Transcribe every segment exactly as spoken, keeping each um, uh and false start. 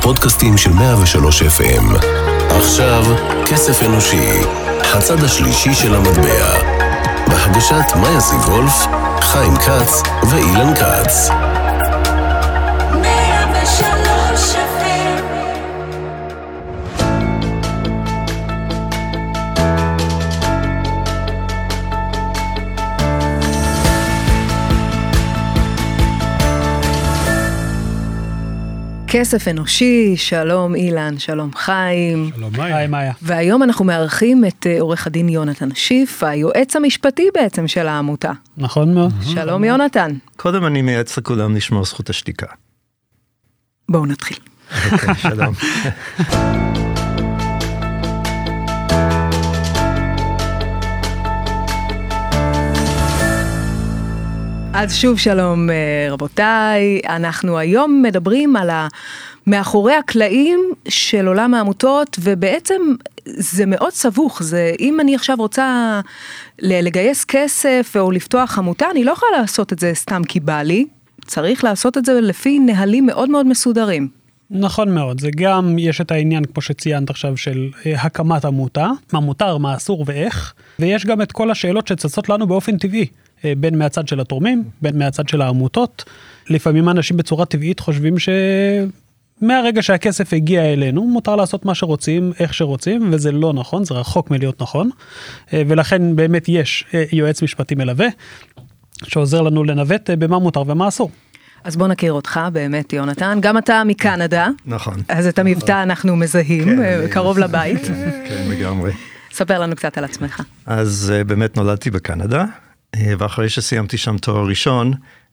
הפודקאסטים של מאה ושלוש אף אם. עכשיו, כסף אנושי, הצד השלישי של המטבע. בהגשת מאיה סיבולף, חיים כץ ואילן כץ. מאה ושלוש אף אם. כסף אנושי, שלום אילן, שלום חיים. שלום מאיה. היי מאיה. והיום אנחנו מארחים את עורך הדין יונתן שיף, היועץ המשפטי בעצם של העמותה. נכון מאוד. שלום יונתן. קודם אני מייעץ לכולם לשמור זכות השתיקה. בואו נתחיל. אוקיי, שלום. אז שוב שלום רבותיי, אנחנו היום מדברים על מאחורי הקלעים של עולם העמותות, ובעצם זה מאוד סבוך, זה אם אני עכשיו רוצה לגייס כסף או לפתוח עמותה, אני לא יכולה לעשות את זה סתם כי בא לי, צריך לעשות את זה לפי נהלים מאוד מאוד מסודרים. נכון מאוד, זה גם יש את העניין כמו שציינת עכשיו של הקמת עמותה, מה מותר, מה אסור ואיך, ויש גם את כל השאלות שצצות לנו באופן טבעי, בין מהצד של התורמים, בין מהצד של העמותות. לפעמים אנשים בצורה טבעית חושבים שמהרגע שהכסף הגיע אלינו, מותר לעשות מה שרוצים, איך שרוצים, וזה לא נכון, זה רחוק מלהיות נכון, ולכן באמת יש יועץ משפטי מלווה, שעוזר לנו לנווט במה מותר ומה אסור. אז בוא נכיר אותך באמת יונתן, גם אתה מקנדה. נכון. אז את המבטא אנחנו מזהים, קרוב לבית. כן, לגמרי. ספר לנו קצת על עצמך. אז באמת נולדתי בקנדה, ואחרי שסיימתי שם תואר ראשון,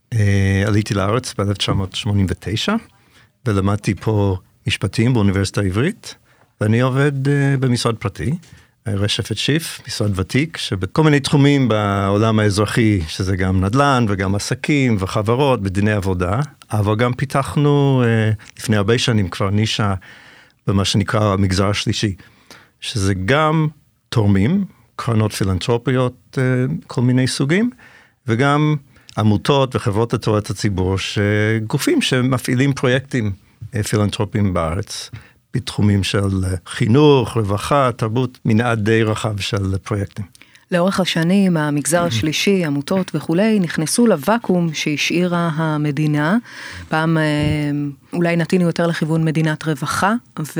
עליתי לארץ ב-אלף תשע מאות שמונים ותשע, ולמדתי פה משפטים באוניברסיטה העברית, ואני עובד במשרד פרטי, רשפט שיף, משרד ותיק, שבכל מיני תחומים בעולם האזרחי, שזה גם נדל"ן וגם עסקים וחברות בדיני עבודה, אבל גם פיתחנו לפני הרבה שנים כבר נישה במה שנקרא המגזר השלישי, שזה גם תורמים, קרנות פילנטרופיות, כל מיני סוגים, וגם עמותות וחברות לתועלת הציבור, שגופים שמפעילים פרויקטים פילנטרופיים בארץ, בתחומים של חינוך, רווחה, תרבות, מנעד די רחב של פרויקטים. לאורך השנים, המגזר השלישי, עמותות וכולי, נכנסו לוואקום שהשאירה המדינה. פעם אולי נתינו יותר לכיוון מדינת רווחה,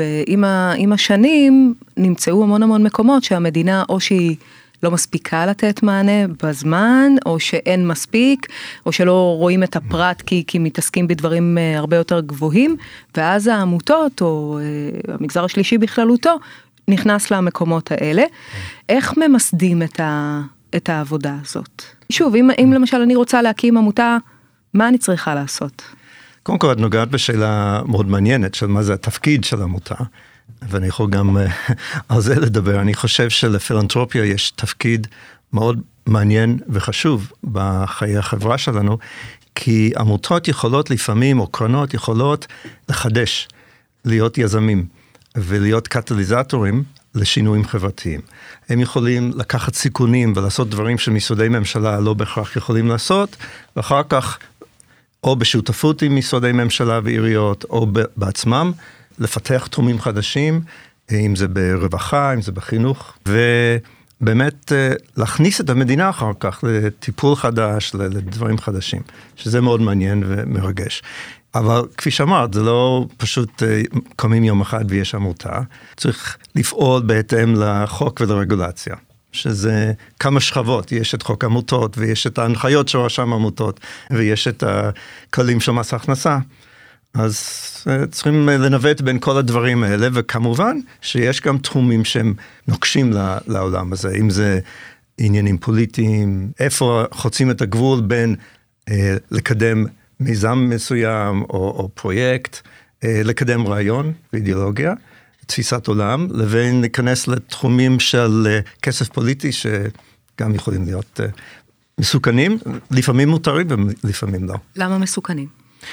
ועם השנים נמצאו המון המון מקומות שהמדינה או שהיא לא מספיקה לתת מענה בזמן, או שאין מספיק, או שלא רואים את הפרט כי, כי מתעסקים בדברים הרבה יותר גבוהים, ואז העמותות או המגזר השלישי בכללותו, נכנס למקומות האלה. איך ממסדים את, ה, את העבודה הזאת? שוב, אם, אם למשל אני רוצה להקים עמותה, מה אני צריכה לעשות? קודם כל, את נוגעת בשאלה מאוד מעניינת של מה זה התפקיד של עמותה, ואני יכול גם על זה לדבר. אני חושב שלפילנטרופיה יש תפקיד מאוד מעניין וחשוב בחיי החברה שלנו, כי עמותות יכולות לפעמים, או קרנות יכולות לחדש, להיות יזמים. ולהיות קטליזטורים לשינויים חברתיים. הם יכולים לקחת סיכונים ולעשות דברים שמשרדי ממשלה לא בהכרח יכולים לעשות, ואחר כך, או בשותפות עם משרדי ממשלה ועיריות, או בעצמם, לפתח תחומים חדשים, אם זה ברווחה, אם זה בחינוך, ובאמת להכניס את המדינה אחר כך לטיפול חדש, לדברים חדשים, שזה מאוד מעניין ומרגש. אבל כפי שאמרת, זה לא פשוט קמים יום אחד ויש עמותה, צריך לפעול בהתאם לחוק ולרגולציה, שזה כמה שכבות, יש את חוק עמותות, ויש את ההנחיות של רשם עמותות, ויש את הכללים של מס הכנסה, אז צריכים לנווט בין כל הדברים האלה, וכמובן שיש גם תחומים שהם נוקשים לעולם הזה, אם זה עניינים פוליטיים, איפה חוצים את הגבול בין אה, לקדם מיזם מסוים או, או פרויקט, אה, לקדם רעיון ואידיאולוגיה, תפיסת עולם, לבין להיכנס לתחומים של אה, כסף פוליטי, שגם יכולים להיות אה, מסוכנים, לפעמים מותרים ולפעמים לא. למה מסוכנים?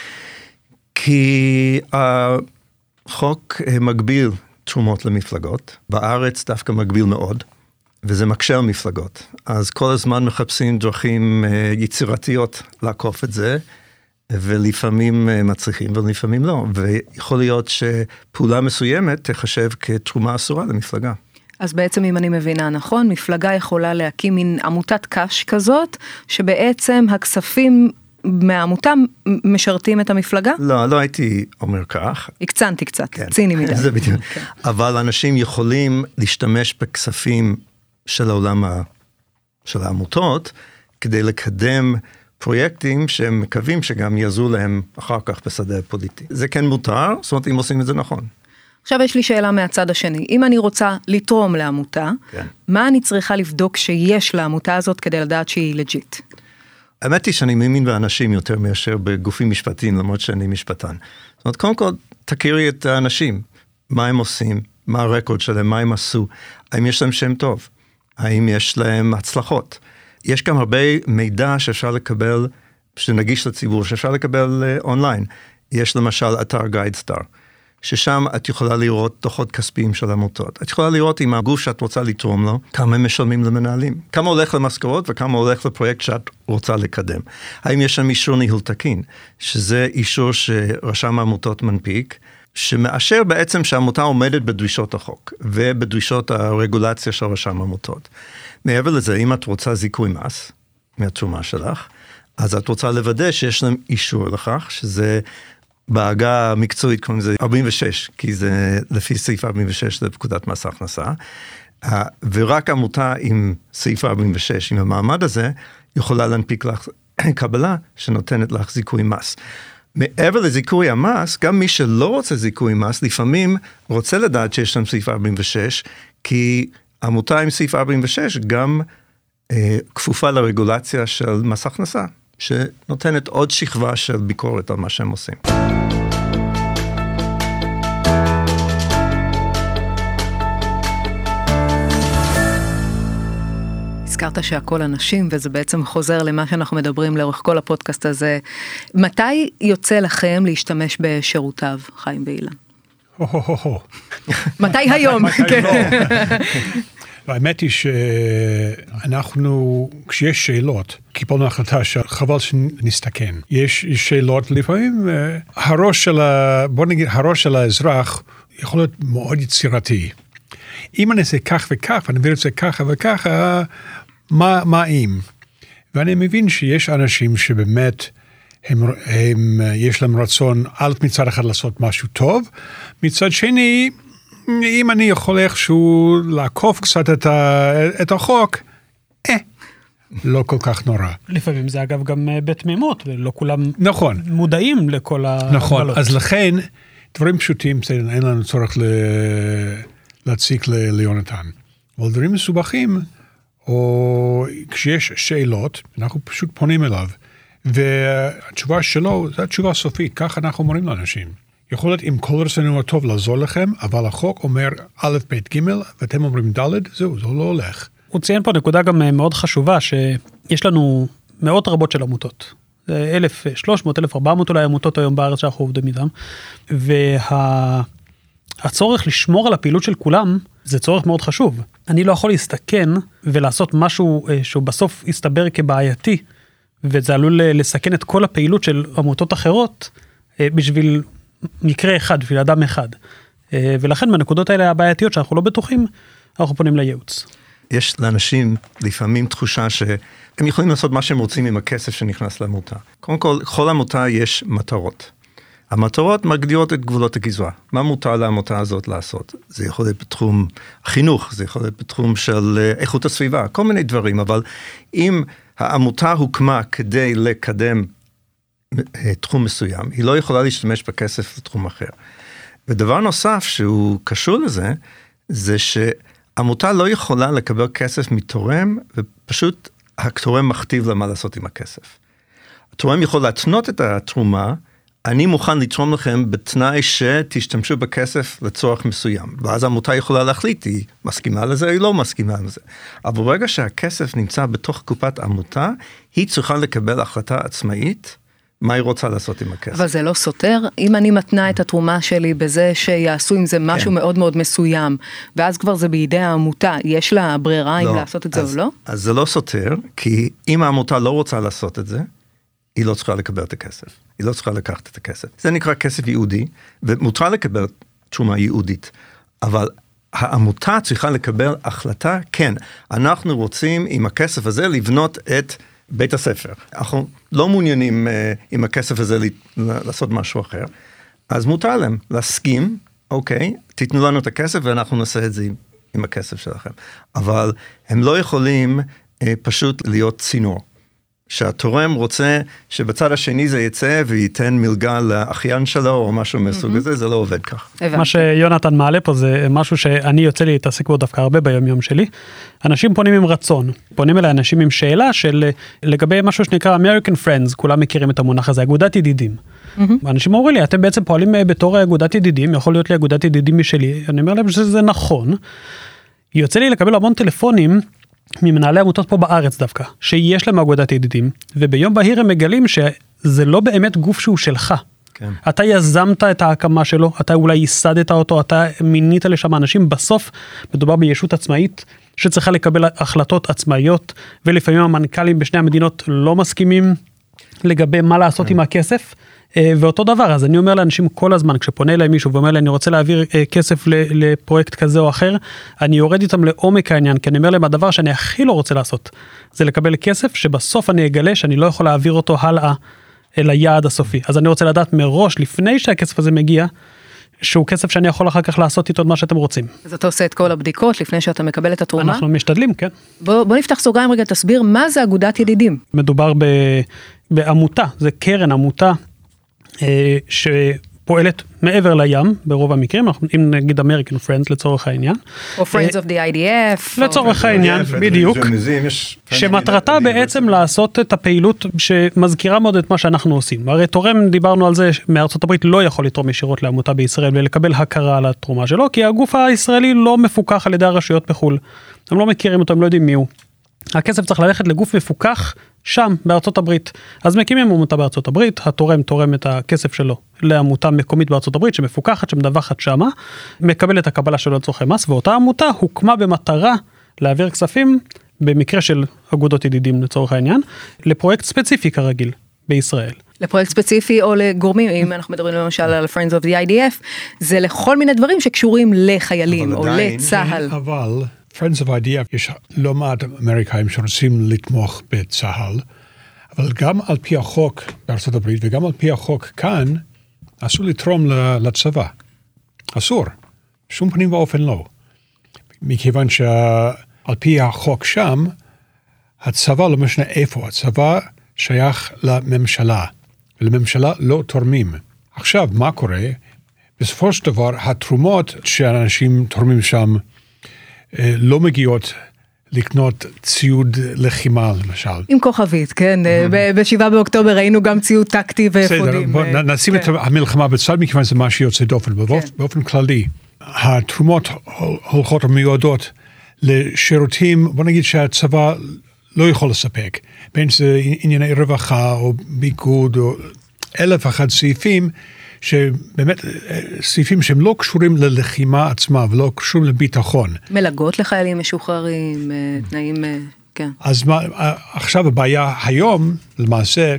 כי החוק מגביל תרומות למפלגות, בארץ דווקא מגביל מאוד, וזה מקשה על מפלגות. אז כל הזמן מחפשים דרכים יצירתיות לעקוף את זה, ולפעמים מצליחים ולפעמים לא, ויכול להיות שפעולה מסוימת תחשב כתרומה אסורה למפלגה. אז בעצם אם אני מבינה נכון, מפלגה יכולה להקים מין עמותת קש כזאת, שבעצם הכספים מהעמותה משרתים את המפלגה? לא, לא הייתי אומר כך. הקצנתי קצת, כן. ציני מדי. זה בדיוק. כן. אבל אנשים יכולים להשתמש בכספים של העולם ה... של העמותות, כדי לקדם פרויקטים שהם מקווים שגם יעזרו להם אחר כך בשדה הפוליטי. זה כן מותר, זאת אומרת אם עושים את זה נכון. עכשיו יש לי שאלה מהצד השני, אם אני רוצה לתרום לעמותה, כן. מה אני צריכה לבדוק שיש לעמותה הזאת כדי לדעת שהיא לג'יט? האמת היא שאני מאמין באנשים יותר מאשר בגופים משפטיים, למרות שאני משפטן. זאת אומרת, קודם כל, תכירי את האנשים, מה הם עושים, מה הרקורד שלהם, מה הם עשו, האם יש להם שם טוב, האם יש להם הצלחות. יש גם הרבה מידע שאפשר לקבל, שנגיש לציבור, שאפשר לקבל אונליין. יש למשל אתר גיידסטאר, ששם את יכולה לראות דוחות כספיים של עמותות. את יכולה לראות עם הגוף שאת רוצה לתרום לו, כמה הם משלמים למנהלים, כמה הולך למשכורות וכמה הולך לפרויקט שאת רוצה לקדם. האם יש שם אישור ניהול תקין, שזה אישור שרשם העמותות מנפיק, שמאשר בעצם שהעמותה עומדת בדרישות החוק, ובדרישות הרגולציה של רשם העמותות. מעבר לזה, אם את רוצה זיכוי מס, מהתרומה שלך, אז את רוצה לוודא שיש להם אישור לכך, שזה בעגה המקצועית, קוראים לזה ארבעים ושש, כי זה לפי סעיף ארבעים ושש לפקודת מס הכנסה, ורק עמותה עם סעיף ארבעים ושש, עם המעמד הזה, יכולה להנפיק לך קבלה שנותנת לך זיכוי מס. מעבר לזיכוי המס, גם מי שלא רוצה זיכוי מס, לפעמים רוצה לדעת שיש להם סעיף ארבעים ושש, כי עמותה עם סעיף ארבעים ושש גם אה, כפופה לרגולציה של מס הכנסה, שנותנת עוד שכבה של ביקורת על מה שהם עושים. הזכרת שהכל אנשים, וזה בעצם חוזר למה שאנחנו מדברים לאורך כל הפודקאסט הזה. מתי יוצא לכם להשתמש בשירותיו, חיים ואילן? מתי היום? האמת היא שאנחנו, כשיש שאלות, קיבלנו החלטה שחבל שנסתכן. יש שאלות לפעמים, הראש של, בוא נגיד, הראש של האזרח יכול להיות מאוד יצירתי. אם אני אעשה כך וכך, ואני מבין את זה ככה וככה, מה, מה אם? ואני מבין שיש אנשים שבאמת, הם, הם, יש להם רצון, א' מצד אחד לעשות משהו טוב, מצד שני, אם אני יכול איכשהו לעקוף קצת את, ה, את החוק, אה, לא כל כך נורא. לפעמים זה אגב גם בתמימות, ולא כולם נכון. מודעים לכל ההגבלות. נכון, אז לכן, דברים פשוטים, אין לנו צורך ל... להציק ל... ליונתן. אבל דברים מסובכים, או כשיש שאלות, אנחנו פשוט פונים אליו, והתשובה שלו, זו התשובה הסופית, ככה אנחנו אומרים לאנשים. יכול להיות עם כל רצוננו הטוב לעזור לכם, אבל החוק אומר א', ב', ג', ואתם אומרים ד', זהו, זה לא הולך. הוא ציין פה נקודה גם מאוד חשובה, שיש לנו מאות רבות של עמותות. אלף ושלוש מאות, אלף וארבע מאות אולי עמותות היום בארץ שאנחנו עובדים איתם, והצורך לשמור על הפעילות של כולם, זה צורך מאוד חשוב. אני לא יכול להסתכן ולעשות משהו שהוא בסוף יסתבר כבעייתי, וזה עלול לסכן את כל הפעילות של עמותות אחרות, בשביל מקרה אחד, בשביל אדם אחד. ולכן בנקודות האלה הבעייתיות שאנחנו לא בטוחים, אנחנו פונים לייעוץ. יש לאנשים לפעמים תחושה שהם יכולים לעשות מה שהם רוצים עם הכסף שנכנס לעמותה. קודם כל, כל עמותה יש מטרות. המטרות מגדירות את גבולות הגזרה. מה מותר לעמותה הזאת לעשות? זה יכול להיות בתחום החינוך, זה יכול להיות בתחום של איכות הסביבה, כל מיני דברים, אבל אם העמותה הוקמה כדי לקדם תחום מסוים, היא לא יכולה להשתמש בכסף לתחום אחר. ודבר נוסף שהוא קשור לזה, זה שעמותה לא יכולה לקבל כסף מתורם, ופשוט התורם מכתיב לה מה לעשות עם הכסף. התורם יכול להתנות את התרומה, אני מוכן לתרום לכם בתנאי שתשתמשו בכסף לצורך מסוים. ואז העמותה יכולה להחליט, היא מסכימה לזה, היא לא מסכימה לזה. אבל ברגע שהכסף נמצא בתוך קופת עמותה, היא צריכה לקבל החלטה עצמאית, מה היא רוצה לעשות עם הכסף. אבל זה לא סותר, אם אני מתנה את התרומה שלי בזה שיעשו עם זה משהו מאוד מאוד מסוים, ואז כבר זה בידי העמותה, יש לה ברירה אם לעשות את זה או לא? אז זה לא סותר, כי אם העמותה לא רוצה לעשות את זה, היא לא צריכה לקבל את הכסף. היא לא צריכה לקחת את הכסף. זה נקרא כסף ייעודי, ומותר לקבל תרומה ייעודית. אבל העמותה צריכה לקבל החלטה, כן, אנחנו רוצים עם הכסף הזה לבנות את בית הספר. אנחנו לא מעוניינים uh, עם הכסף הזה לעשות משהו אחר. אז מותר להם להסכים, אוקיי, תיתנו לנו את הכסף ואנחנו נעשה את זה עם, עם הכסף שלכם. אבל הם לא יכולים uh, פשוט להיות צינור. שהתורם רוצה שבצד השני זה יצא וייתן מלגה לאחיין שלו או משהו מסוג הזה, זה לא עובד כך. מה שיונתן מעלה פה זה משהו שאני יוצא לי להתעסק בו דווקא הרבה ביום יום שלי. אנשים פונים עם רצון, פונים אליי אנשים עם שאלה של לגבי משהו שנקרא American Friends, כולם מכירים את המונח הזה, אגודת ידידים. אנשים אומרים לי, אתם בעצם פועלים בתור אגודת ידידים, יכול להיות לי אגודת ידידים משלי, אני אומר להם שזה נכון. יוצא לי לקבל המון טלפונים, ממנהלי עמותות פה בארץ דווקא, שיש להם אגודת ידידים, וביום בהיר הם מגלים שזה לא באמת גוף שהוא שלך. כן. אתה יזמת את ההקמה שלו, אתה אולי ייסדת אותו, אתה מינית לשם אנשים, בסוף מדובר בישות עצמאית, שצריכה לקבל החלטות עצמאיות, ולפעמים המנכ"לים בשני המדינות לא מסכימים לגבי מה לעשות כן. עם הכסף, ואותו דבר, אז אני אומר לאנשים כל הזמן, כשפונה אליי מישהו ואומר לי, אני רוצה להעביר כסף לפרויקט כזה או אחר, אני יורד איתם לעומק העניין, כי אני אומר להם, הדבר שאני הכי לא רוצה לעשות, זה לקבל כסף, שבסוף אני אגלה שאני לא יכול להעביר אותו הלאה, אל היעד הסופי. אז אני רוצה לדעת מראש, לפני שהכסף הזה מגיע, שהוא כסף שאני יכול אחר כך לעשות איתו מה שאתם רוצים. אז אתה עושה את כל הבדיקות לפני שאתה מקבל את התרומה? אנחנו משתדלים, כן. בוא, בוא נפתח סוגריים רגע, תסביר מה זה אגודת ידידים. מדובר ב, בעמותה, זה קרן עמותה, שפועלת מעבר לים, ברוב המקרים, אם נגיד American Friends לצורך העניין. או Friends of the איי די אף. לצורך העניין, בדיוק. שמטרתה בעצם לעשות את הפעילות שמזכירה מאוד את מה שאנחנו עושים. הרי תורם, דיברנו על זה, מארצות הברית לא יכול לתרום ישירות לעמותה בישראל, ולקבל הכרה על התרומה שלו, כי הגוף הישראלי לא מפוקח על ידי הרשויות בחול. הם לא מכירים אותו, הם לא יודעים מי הוא. הכסף צריך ללכת לגוף מפוקח שם, בארצות הברית. אז מקימים עמותה בארצות הברית, התורם תורם את הכסף שלו לעמותה מקומית בארצות הברית, שמפוקחת, שמדווחת שמה, מקבל את הקבלה שלו לצורכי מס, ואותה עמותה הוקמה במטרה להעביר כספים, במקרה של אגודות ידידים לצורך העניין, לפרויקט ספציפי כרגיל בישראל. לפרויקט ספציפי או לגורמים, אם אנחנו מדברים למשל על Friends of the איי די אף, זה לכל מיני דברים שקשורים לחיילים או לצהל. אבל Friends of איי די אף, יש לא מעט אמריקאים שרוצים לתמוך בצהל, אבל גם על פי החוק בארצות הברית, וגם על פי החוק כאן, אסור לתרום לצבא. אסור. שום פנים ואופן לא. מכיוון שעל פי החוק שם, הצבא לא משנה איפה, הצבא שייך לממשלה, ולממשלה לא תורמים. עכשיו, מה קורה? בסופו של דבר, התרומות שאנשים תורמים שם, לא מגיעות לקנות ציוד לחימה, למשל. עם כוכבית, כן. בשבעה באוקטובר ראינו גם ציוד טקטי ואפודים. בסדר, נשים את המלחמה בצד, מכיוון זה מה שיוצא דופן. באופן כללי, התרומות הולכות ומיועדות לשירותים, בוא נגיד שהצבא לא יכול לספק. בין שזה ענייני רווחה או ביגוד או אלף אחד סעיפים, שבאמת סעיפים שהם לא קשורים ללחימה עצמה ולא קשורים לביטחון. מלגות לחיילים משוחררים, תנאים, כן. אז מה, עכשיו הבעיה היום, למעשה,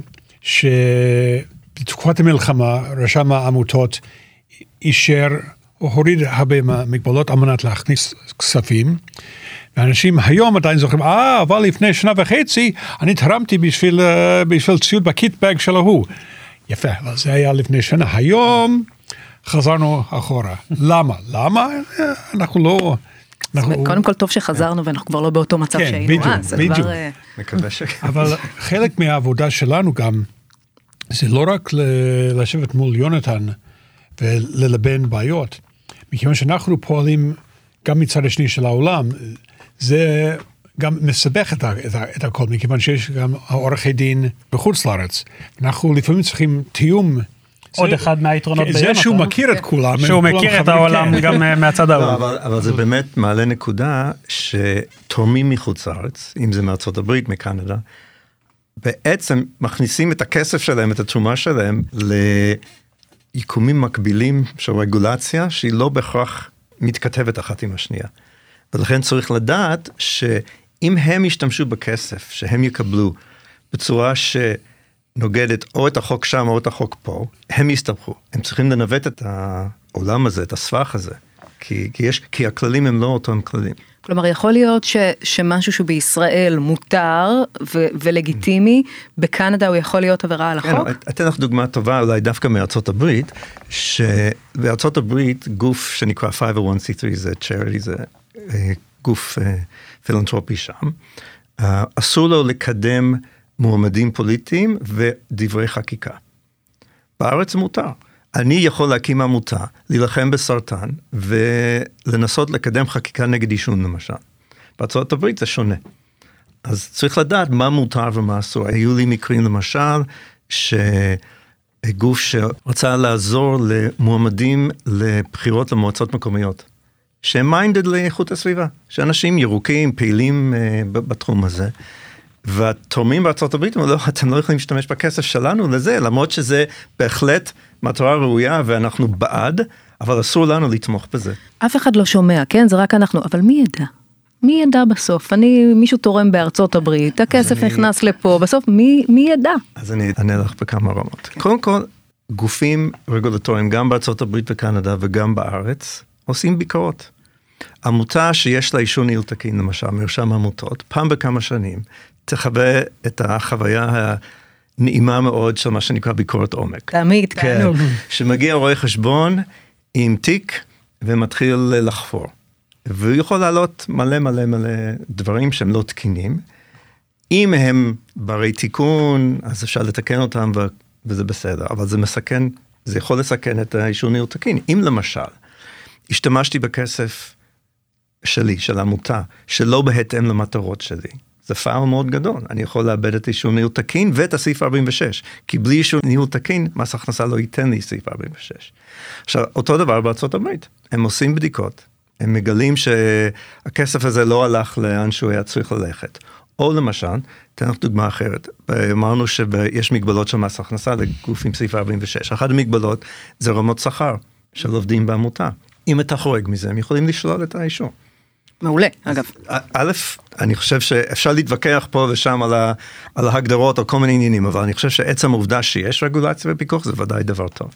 שבתקופת המלחמה, רשם העמותות אישר או הוריד הרבה מגבלות על מנת להכניס כספים, ואנשים היום עדיין זוכרים, אה, אבל לפני שנה וחצי, אני תרמתי בשביל, בשביל ציוד בקיטבג של ההוא. יפה, אבל זה היה לפני שנה. היום חזרנו אחורה. למה? למה? אנחנו לא... אנחנו... קודם כל טוב שחזרנו ואנחנו כבר לא באותו מצב כן, שהיינו. בדיוק, אה, בדיוק. כבר... מקווה שכן. אבל חלק מהעבודה שלנו גם, זה לא רק לשבת מול יונתן וללבן בעיות, מכיוון שאנחנו פועלים גם מצד השני של העולם, זה גם מסבך את, ה, את, ה, את הכל, מכיוון שיש גם עורכי דין בחוץ לארץ. אנחנו לפעמים צריכים תיאום. עוד זה, אחד מהיתרונות זה ביונתן. שהוא מכיר את כולם. שהוא מכיר כולם את העולם כן. גם מהצד העולם. לא, אבל, אבל זה באמת מעלה נקודה שתורמים מחוץ לארץ, אם זה מארצות הברית, מקנדה, בעצם מכניסים את הכסף שלהם, את התרומה שלהם, ליקומים מקבילים של רגולציה, שהיא לא בהכרח מתכתבת אחת עם השנייה. ולכן צריך לדעת שאם הם ישתמשו בכסף, שהם יקבלו בצורה נוגדת או את החוק שם או את החוק פה, הם יסתבכו. הם צריכים לנווט את העולם הזה, את הסבך הזה, כי, כי, יש, כי הכללים הם לא אותם כללים. כלומר, יכול להיות ש, שמשהו שהוא בישראל מותר ו, ולגיטימי, בקנדה הוא יכול להיות עבירה על החוק? כן, אתן לך דוגמה טובה, אולי דווקא מארצות הברית, שבארצות הברית גוף שנקרא חמש מאות אחת שלושים זה charity, זה גוף פילנטרופי שם, אסור לו לקדם מועמדים פוליטיים ודברי חקיקה. בארץ מותר. אני יכול להקים עמותה, להילחם בסרטן, ולנסות לקדם חקיקה נגד עישון למשל. בארצות הברית זה שונה. אז צריך לדעת מה מותר ומה אסור. היו לי מקרים למשל, שגוף שרצה לעזור למועמדים לבחירות למועצות מקומיות, שהם מיינדד לאיכות הסביבה, שאנשים ירוקים, פעילים uh, בתחום הזה, והתורמים בארצות הברית, לא, אתם לא יכולים להשתמש בכסף שלנו לזה, למרות שזה בהחלט מטרה ראויה, ואנחנו בעד, אבל אסור לנו לתמוך בזה. אף אחד לא שומע, כן? זה רק אנחנו, אבל מי ידע? מי ידע בסוף? אני, מישהו תורם בארצות הברית, הכסף אני... נכנס לפה, בסוף מי, מי ידע? אז אני אענה לך בכמה רמות. כן. קודם כל, גופים רגולטוריים, גם בארצות הברית וקנדה וגם בארץ, עושים ביקורות. עמותה שיש לה אישור ניהול תקין, למשל, מרשם עמותות, פעם בכמה שנים, תחווה את החוויה הנעימה מאוד של מה שנקרא ביקורת עומק. תמיד, תענוג. כן, שמגיע רואה חשבון עם תיק ומתחיל לחפור. והוא יכול לעלות מלא מלא מלא דברים שהם לא תקינים. אם הם ברי תיקון, אז אפשר לתקן אותם ו... וזה בסדר. אבל זה מסכן, זה יכול לסכן את האישור ניהול תקין. אם למשל, השתמשתי בכסף שלי, של עמותה, שלא בהתאם למטרות שלי, זה פער מאוד גדול. אני יכול לאבד את אישור ניהול תקין ואת הסעיף ארבעים ושש, כי בלי אישור ניהול תקין, מס הכנסה לא ייתן לי סעיף ארבעים ושש. עכשיו, אותו דבר בארצות הברית. הם עושים בדיקות, הם מגלים שהכסף הזה לא הלך לאן שהוא היה צריך ללכת. או למשל, תן לך דוגמה אחרת, אמרנו שיש מגבלות של מס הכנסה לגופים סעיף ארבעים ושש. אחת המגבלות זה רמות שכר של עובדים בעמותה. אם אתה חורג מזה, הם יכולים לשלול את האישור. מעולה, אגב. א', אני חושב שאפשר להתווכח פה ושם על, ה, על ההגדרות, על כל מיני עניינים, אבל אני חושב שעצם העובדה שיש רגולציה ופיקוח, זה ודאי דבר טוב.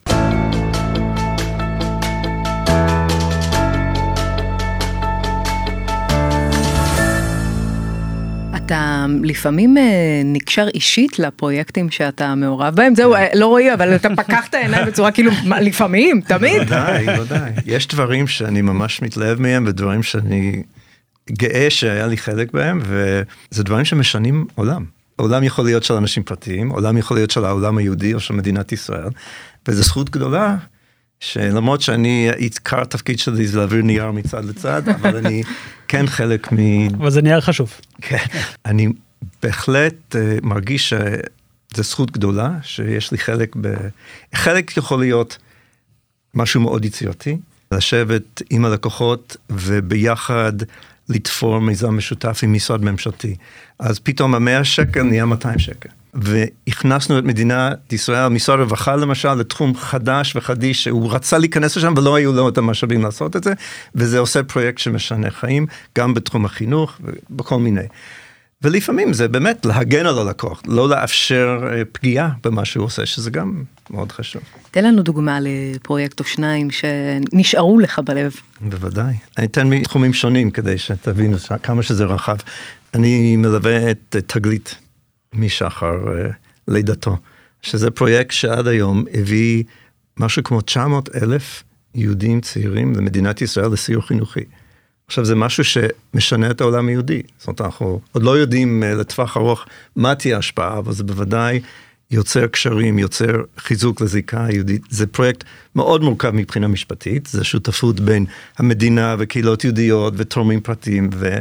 אתה לפעמים נקשר אישית לפרויקטים שאתה מעורב בהם, זהו, לא רואה, אבל אתה פקח את העיניים בצורה כאילו, לפעמים, תמיד. ודאי, ודאי. יש דברים שאני ממש מתלהב מהם, ודברים שאני גאה שהיה לי חלק בהם, וזה דברים שמשנים עולם. עולם יכול להיות של אנשים פרטיים, עולם יכול להיות של העולם היהודי או של מדינת ישראל, וזו זכות גדולה, שלמרות שאני, עיקר התפקיד שלי זה להעביר נייר מצד לצד, אבל אני כן חלק מ... אבל זה נייר חשוב. כן, אני בהחלט מרגיש שזו זכות גדולה, שיש לי חלק ב... חלק יכול להיות משהו מאוד יצירתי, לשבת עם הלקוחות וביחד לתפור מיזם משותף עם משרד ממשלתי. אז פתאום המאה שקל נהיה מאתיים שקל. והכנסנו את מדינת ישראל, משרד רווחה למשל, לתחום חדש וחדיש, שהוא רצה להיכנס לשם ולא היו לו את המשאבים לעשות את זה, וזה עושה פרויקט שמשנה חיים, גם בתחום החינוך ובכל מיני. ולפעמים זה באמת להגן על הלקוח, לא לאפשר פגיעה במה שהוא עושה, שזה גם מאוד חשוב. תן לנו דוגמה לפרויקט או שניים שנשארו לך בלב. בוודאי. אני אתן מתחומים שונים כדי שתבינו כמה שזה רחב. אני מלווה את תגלית משחר לידתו, שזה פרויקט שעד היום הביא משהו כמו תשע מאות אלף יהודים צעירים למדינת ישראל לסיור חינוכי. עכשיו זה משהו שמשנה את העולם היהודי, זאת אומרת אנחנו עוד לא יודעים לטווח ארוך מה תהיה השפעה, אבל זה בוודאי יוצר קשרים, יוצר חיזוק לזיקה היהודית, זה פרויקט מאוד מורכב מבחינה משפטית, זה שותפות בין המדינה וקהילות יהודיות ותורמים פרטיים ו...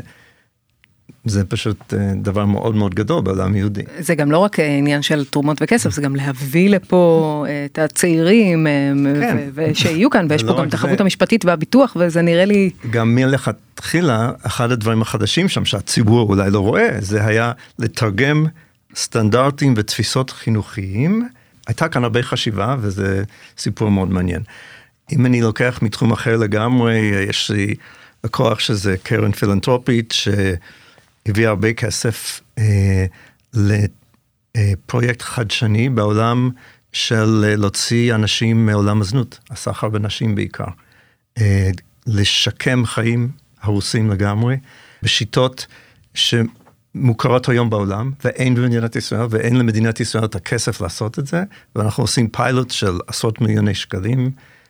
זה פשוט דבר מאוד מאוד גדול בעולם יהודי. זה גם לא רק עניין של תרומות וכסף, זה גם להביא לפה את הצעירים, ושיהיו כאן, ויש פה גם את החבות המשפטית והביטוח, וזה נראה לי... גם מלכתחילה, אחד הדברים החדשים שם, שהציבור אולי לא רואה, זה היה לתרגם סטנדרטים ותפיסות חינוכיים. הייתה כאן הרבה חשיבה, וזה סיפור מאוד מעניין. אם אני לוקח מתחום אחר לגמרי, יש לי לקוח שזה קרן פילנטרופית, ש... הביא הרבה כסף אה, פרויקט חדשני בעולם של להוציא אנשים מעולם הזנות, הסחר בנשים בעיקר. לשקם חיים הרוסים לגמרי, בשיטות שמוכרות היום בעולם, ואין במדינת ישראל, ואין למדינת ישראל את הכסף לעשות את זה, ואנחנו עושים פיילוט של עשרות מיליוני שקלים,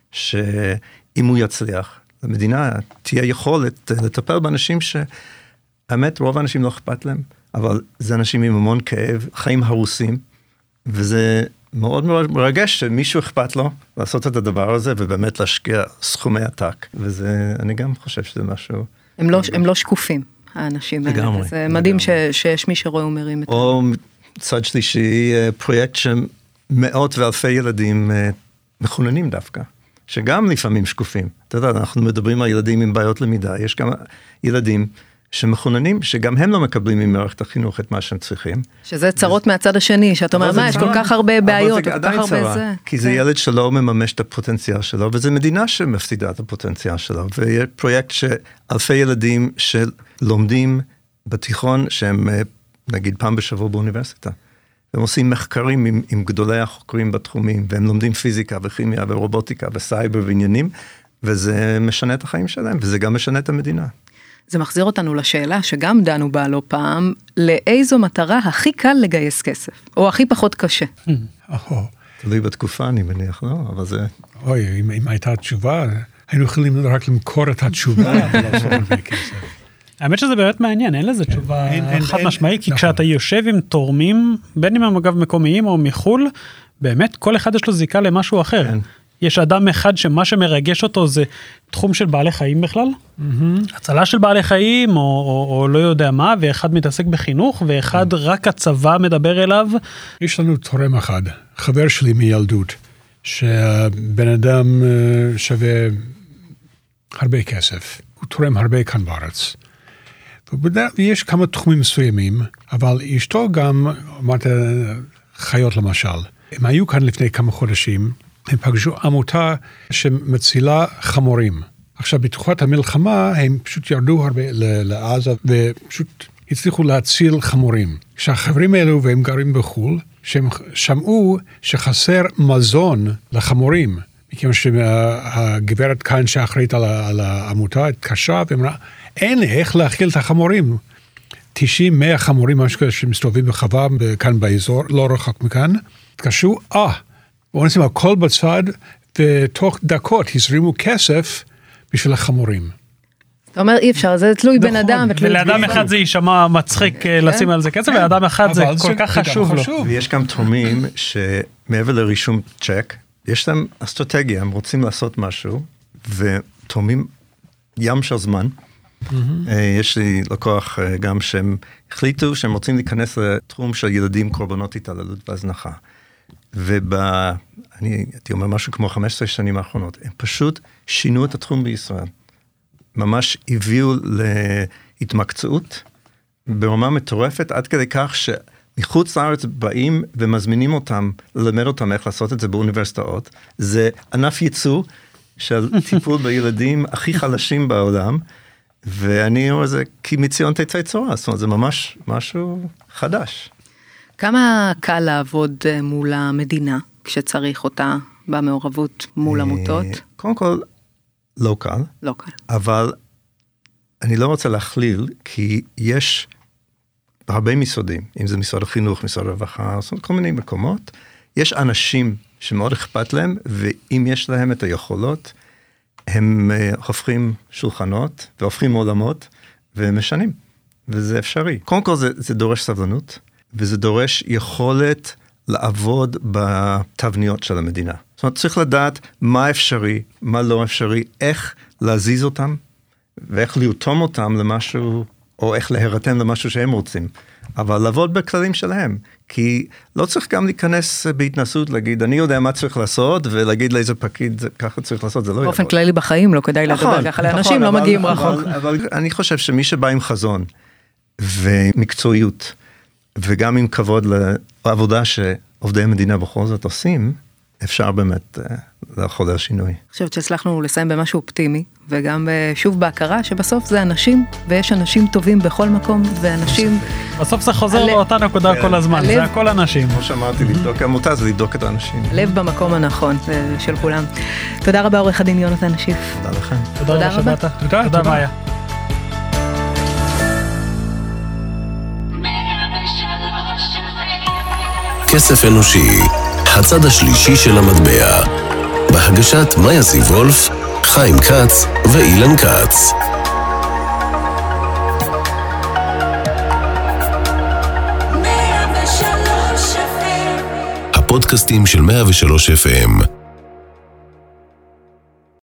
שאם הוא יצליח, למדינה תהיה יכולת לטפל באנשים שהאמת רוב האנשים לא אכפת להם, אבל זה אנשים עם המון כאב, חיים הרוסים, וזה מאוד מאוד מרגש שמישהו אכפת לו לעשות את הדבר הזה, ובאמת להשקיע סכומי עתק, וזה, אני גם חושב שזה משהו... הם לא, הם לא שקופים, האנשים האלה. לגמרי. זה מדהים ש, שיש מי שרואה ומרים את זה. או צד שלישי, פרויקט שמאות ואלפי ילדים מחוננים דווקא, שגם לפעמים שקופים. אתה יודע, אנחנו מדברים על ילדים עם בעיות למידה, יש גם ילדים שמחוננים, שגם הם לא מקבלים ממערכת החינוך את מה שהם צריכים. שזה צרות מהצד השני, שאתה אומר, מה, יש כל כך הרבה בעיות, כל כך הרבה זה. כי זה ילד שלא מממש את הפוטנציאל שלו, וזה מדינה שמפסידה את הפוטנציאל שלו, ויש פרויקט שאלפי ילדים שלומדים בתיכון, שהם נגיד פעם בשבוע באוניברסיטה, והם עושים מחקרים עם, עם גדולי החוקרים בתחומים, והם לומדים פיזיקה וכימיה ורובוטיקה וסייבר ועניינים, וזה משנה את החיים שלהם, וזה גם משנה את המדינה. זה מחזיר אותנו לשאלה שגם דנו בה לא פעם, לאיזו מטרה הכי קל לגייס כסף, או הכי פחות קשה. תלוי בתקופה, אני מניח, לא? אבל זה... אוי, אם, אם הייתה תשובה, היינו יכולים רק למכור את התשובה, ולא לעשות הרבה כסף. האמת שזה באמת מעניין, אין לזה תשובה חד משמעית, כי נכון. כשאתה יושב עם תורמים, בין אם הם אגב מקומיים או מחול, באמת כל אחד יש לו זיקה למשהו אחר. כן. יש אדם אחד שמה שמרגש אותו זה תחום של בעלי חיים בכלל, הצלה של בעלי חיים או, או, או לא יודע מה, ואחד מתעסק בחינוך, ואחד רק הצבא מדבר אליו. יש לנו תורם אחד, חבר שלי מילדות, שבן אדם שווה הרבה כסף, הוא תורם הרבה כאן בארץ. ויש כמה תחומים מסוימים, אבל אשתו גם, אמרת, חיות למשל. הם היו כאן לפני כמה חודשים, הם פגשו עמותה שמצילה חמורים. עכשיו, בתקופת המלחמה, הם פשוט ירדו הרבה לעזה, ופשוט הצליחו להציל חמורים. כשהחברים האלו, והם גרים בחול, שהם שמעו שחסר מזון לחמורים, מכיוון שהגברת כאן שאחראית על העמותה, התקשרה, ואמרה, אין איך להאכיל את החמורים. תשעים מאה חמורים, משהו שמסתובבים בחווה, כאן באזור, לא רחוק מכאן. התקשרו, אה, בואו נשים הכל בצד, ותוך דקות הזרימו כסף בשביל החמורים. אתה אומר, אי אפשר, זה תלוי בן אדם. ולאדם אחד זה יישמע מצחיק לשים על זה כסף, ולאדם אחד זה כל כך חשוב לו. ויש גם תורמים שמעבר לרישום צ'ק, יש להם אסטרטגיה, הם רוצים לעשות משהו, ותורמים ים של זמן. יש לי לקוח גם שהם החליטו שהם רוצים להיכנס לתחום של ילדים קורבנות התעללות והזנחה. ואני הייתי אומר משהו כמו חמש עשרה שנים האחרונות, הם פשוט שינו את התחום בישראל. ממש הביאו להתמקצעות ברמה מטורפת, עד כדי כך שמחוץ לארץ באים ומזמינים אותם, ללמד אותם איך לעשות את זה באוניברסיטאות. זה ענף ייצוא של טיפול בילדים הכי חלשים בעולם, ואני אומר זה כי מציון תצא צורה, זאת אומרת זה ממש משהו חדש. כמה קל לעבוד מול המדינה, כשצריך אותה במעורבות מול עמותות? קודם כל, לא קל. לא קל. אבל אני לא רוצה להכליל, כי יש הרבה משרדים, אם זה משרד החינוך, משרד הרווחה, כל מיני מקומות, יש אנשים שמאוד אכפת להם, ואם יש להם את היכולות, הם הופכים שולחנות, והופכים עולמות, ומשנים. וזה אפשרי. קודם כל זה, זה דורש סבלנות, וזה דורש יכולת לעבוד בתבניות של המדינה. זאת אומרת, צריך לדעת מה אפשרי, מה לא אפשרי, איך להזיז אותם, ואיך לרתום אותם למשהו, או איך להירתם למשהו שהם רוצים. אבל לעבוד בכללים שלהם, כי לא צריך גם להיכנס בהתנסות, להגיד, אני יודע מה צריך לעשות, ולהגיד לאיזה פקיד ככה צריך לעשות, זה לא יעבוד. באופן כללי בחיים לא כדאי לדבר ככה, לאנשים לא מגיעים רחוק. אבל אני חושב שמי שבא עם חזון, ומקצועיות, וגם עם כבוד לעבודה שעובדי המדינה בכל זאת עושים, אפשר באמת לחולל שינוי. אני חושבת שהצלחנו לסיים במשהו אופטימי, וגם שוב בהכרה שבסוף זה אנשים, ויש אנשים טובים בכל מקום, ואנשים... בסוף זה חוזר לאותה נקודה כל הזמן, זה הכל אנשים. כמו שאמרתי, לבדוק עמותה זה לבדוק את האנשים. לב במקום הנכון של כולם. תודה רבה עורך הדין יונתן שיף. תודה לכם. תודה רבה שבאת. תודה מאיה. כסף אנושי, הצד השלישי של המטבע. בהגשת מאיה זיוולף, חיים כץ ואילן כץ. הפודקאסטים של מאה ושלוש אף אם